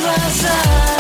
глаза.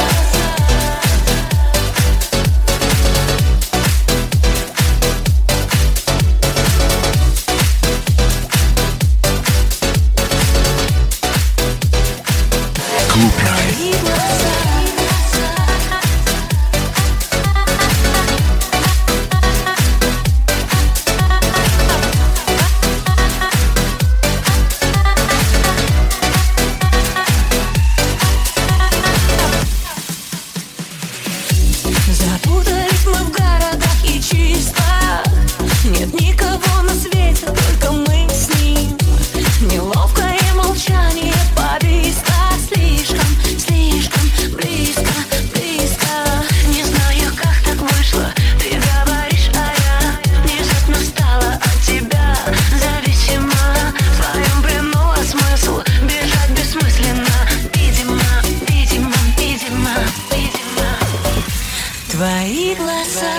Запутались мы в городах и чистах. Нет никого на свете, только мы с ним. Неловкое молчание повисло. Слишком, слишком близко, близко. Не знаю, как так вышло. Ты говоришь, а я внезапно стала от тебя зависима. В твоем плену, а смысл бежать бессмысленно. Видимо, видимо, видимо, видимо. Твои глаза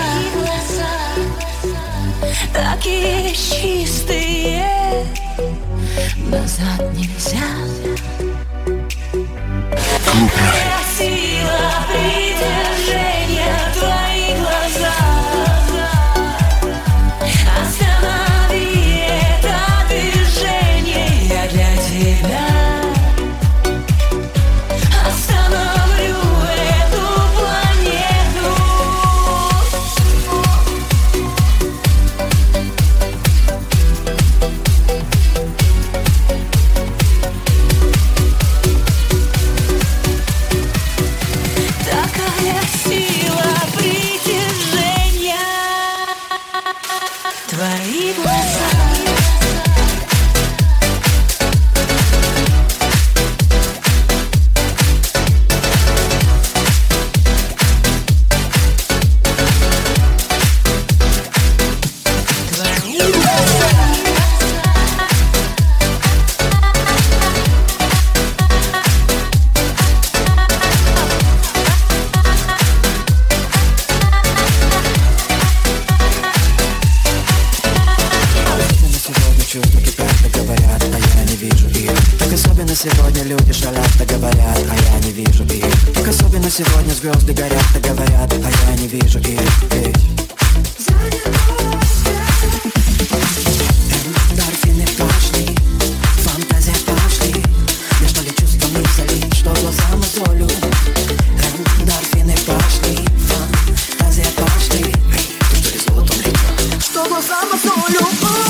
такие чистые, назад нельзя. Такая сила притяжения, твои глаза. Останови это движение, я для тебя. Остановлю эту планету. Такая сила притяжения, твои глаза. Чувства кипят, да говорят, а я не вижу их. Так особенно сегодня люди шалят, да говорят, а я не вижу их. Так особенно сегодня звезды горят, да говорят, а я не вижу их. Эндорфины пошли, фантазия пошли. Я что ли чувством не залить, что глаза мозолю. Эндорфины пошли, фантазия пошли. Ты что ли золотом летел? Что глаза мозолю.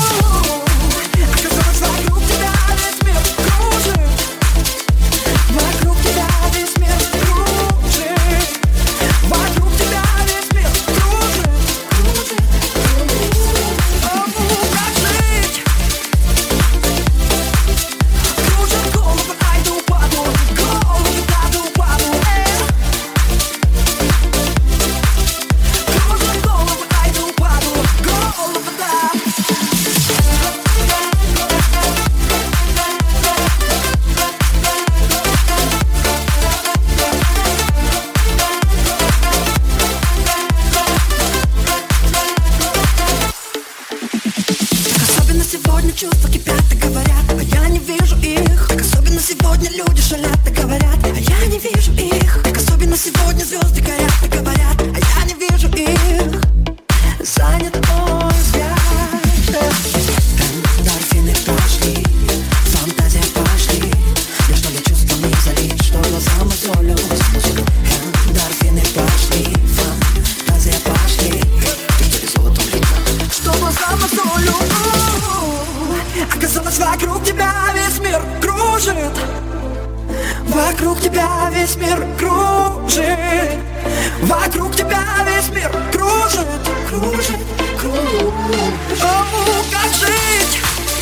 Сегодня чувства кипят, и говорят, а я не вижу их. Так особенно сегодня люди шалят, и говорят, а я не вижу их. Так особенно сегодня звезды горят, и говорят, а я не вижу их. Занят мой взгляд. Эндорфины пошли, фантазия пошли. Я что ли чувством не залить, что глаза мозолю. Эндорфины пошли, фантазия пошли. Ты что ли золотом летел? Что глаза мозолю. Оказалось, вокруг тебя весь мир кружит. Вокруг тебя весь мир кружит. Вокруг тебя весь мир кружит. Кружит, кружит. О, как жить?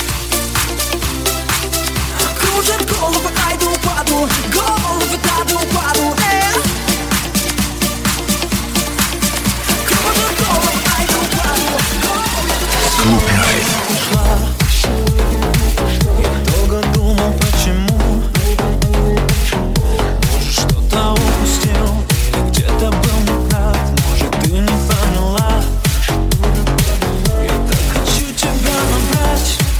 Кружит голову, айду, паду. Голову, таду, паду. Кружит голову, айду, паду. Ушла. Я долго думал, почему. Может, что-то упустил, или где-то был неправ. Может, ты не поняла. Я так хочу тебя набрать.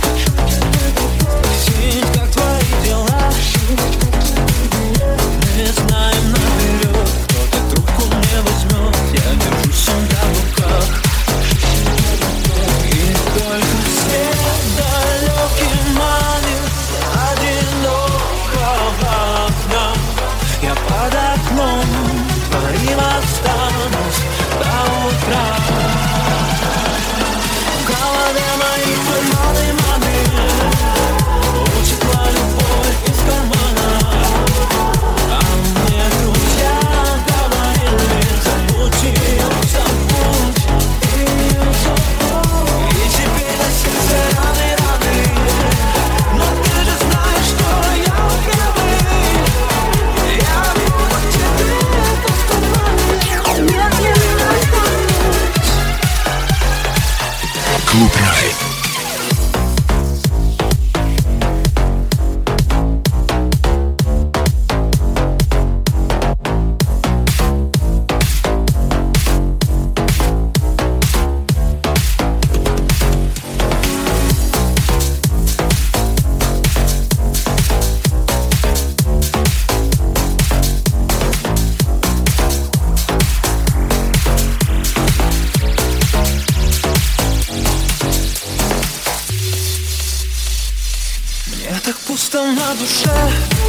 Пусто на душе,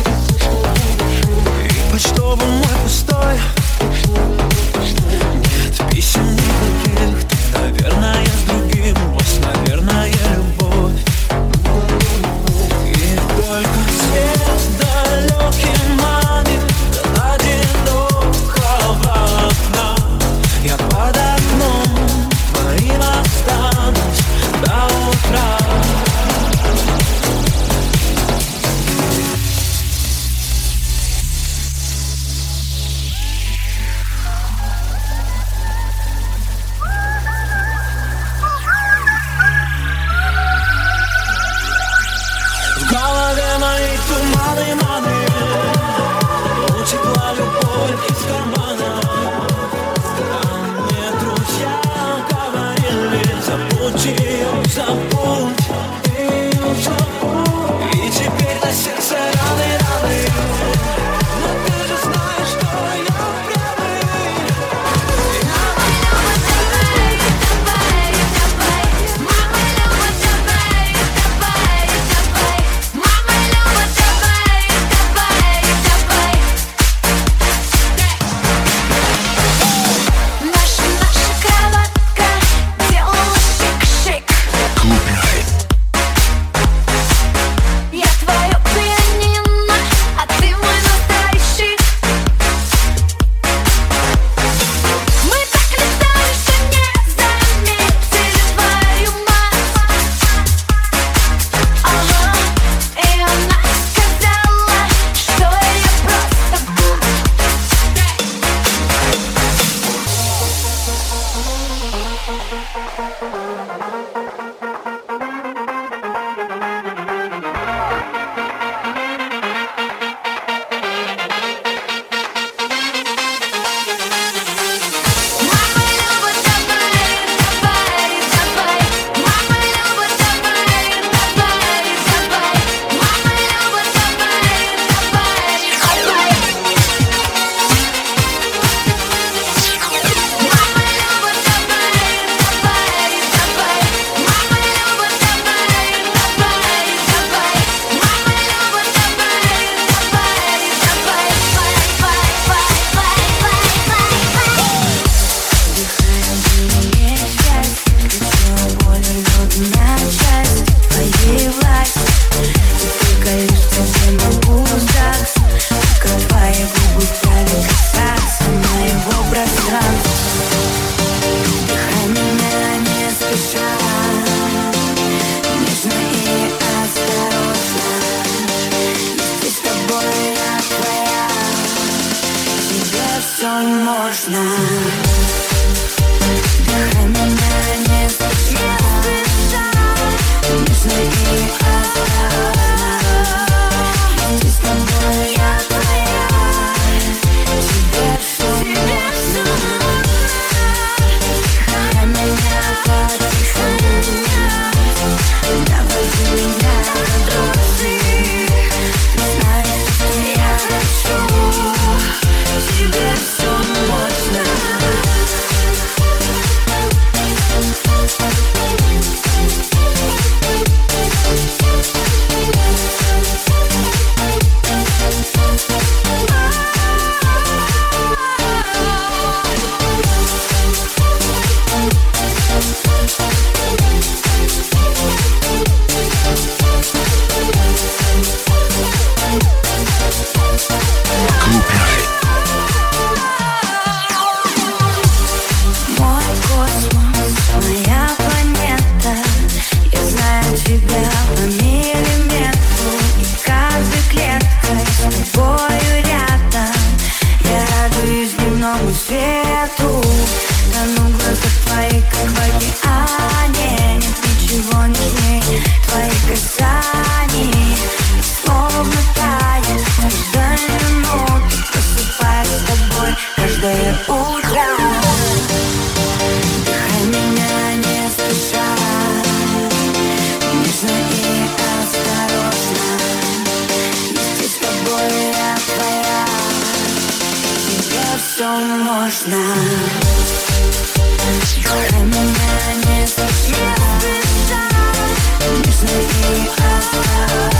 и почтовый мой пустой. Нет писем никаких, ты, наверное, с другим. Вот, наверное, любовь. И только свет далекий манит одинокого окна. Я под окном твоим останусь до утра. В голове моей туманы, утекла любовь из кармана. А мне друзья говорили: забудь ее, забудь, ты ее забудь. И теперь на сердце раны, но ты же знаешь, что я правый. Наша кроватка делала шик-шик. Я твое пианино, а ты мой настоящий. Мы так летали, что не заметили твою мать. Ага, и она сказала, что я просто бог. Мама любит, давай, давай, давай. Мама любит, давай, давай, давай. Мама любит, давай, давай, давай. Мама любит, давай, давай, давай. Мама любит, давай, давай, давай. Мама любит, давай, давай, Дыхание счастье, все боль рвет меня часть твоей власти. Ты тыкаешься, где могу сдаться. Только твои губы стали касаться моего пространства. Дыхай меня не спеша, нежно и осторожно. Если с тобой я твоя, тебе все можно. Дыхай меня не спеша, нежно и осторожно. Если с тобой я твоя, тебе все можно. Дыхай меня потихоньку, доводи меня до дрожи. Ты знаешь, что я хочу, тебе все можно. Мой космос, моя планета. Я знаю тебя по миллиметру, и каждой клеткой с тобою рядом. Я радуюсь дневному свету, тону в глазах твоих, как в океане. Нет ничего нежнее твоих касаний. Словно тает каждая минута, просыпаюсь с тобой каждое утро. Дыхай меня не спеша, нежно и осторожно. Если с тобой я твоя, тебе все можно. Дыхай меня не спеша, нежно и осторожно.